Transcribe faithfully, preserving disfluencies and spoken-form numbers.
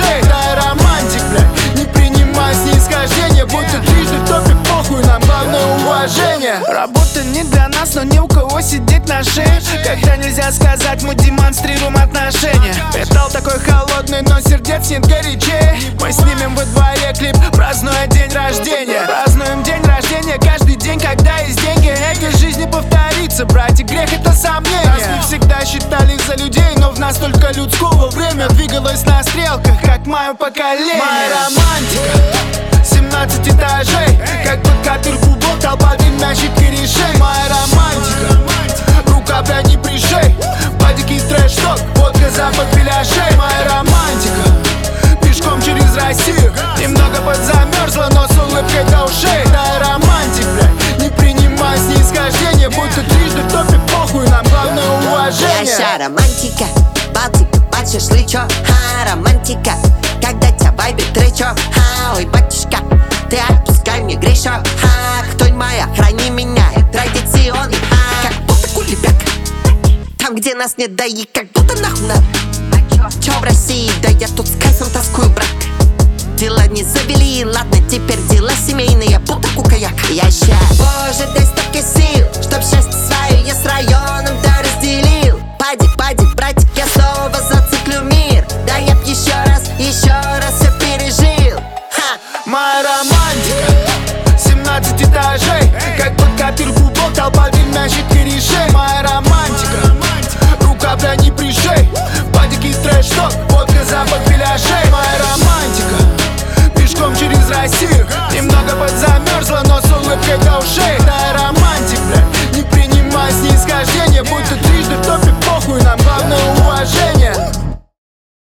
ушей. Да, романтик, блядь, не принимай снисхождения. Будто трижды в топе, похуй, нам главное уважение. Работа не для нас, но ни у кого сидеть на шее. Когда нельзя сказать, мы демонстрируем отношения. Металл такой холодный, но сердец нет горячее. Мы снимем во дворе клип, празднуя день рождения. Празднуем день рождения каждый день, когда есть деньги. Этой жизни повторится, братья, грех это сомнение. Нас не всегда считали за людей, но в нас только людского время двигалось на стрелках, как мое поколение. Моя романтика, семнадцать этажей, как под копирку блок, толпа дымящих корешей. Моя романтика, рука, блядь, не пришей, падики трэш-ток, водка, запах беляшей. Моя романтика, пешком через Россию, немного подзамерзла, но с улыбкой до ушей. Да, романтик, блядь, не принимай снисхождения. Будто трижды в топе, похуй, нам главное уважение. Наша романтика, Балтика, под шашлычок. Ха, романтика, когда тебя вайбит тречок. Ха, ой, батюшка, ты отпускай мне грешок. Ха, кто моя, храни меня, традиционный. Ха, как будто кулебяк, там где нас нет, да и как будто нахуй надо. Чё в России, да я тут с кайфом тоскую, брат. Дела не завели, ладно, теперь дела семейные, будто кукаяк. Я ща, боже, дай столько сил, чтоб счастье свое я с районом да разделил. Падик, падик, братик, я снова зациклю мир. Да я б еще раз, еще раз все пережил. Ха! Моя романтика, семнадцать этажей, как под копирку блок, толпа дымящих корешей. Моя романтика, рука, бля, не пришей, падики трэш-ток, водка, запах беляшей. Моя романтика, пешком через Россию, немного подзамерзла, но с улыбкой до ушей. Да,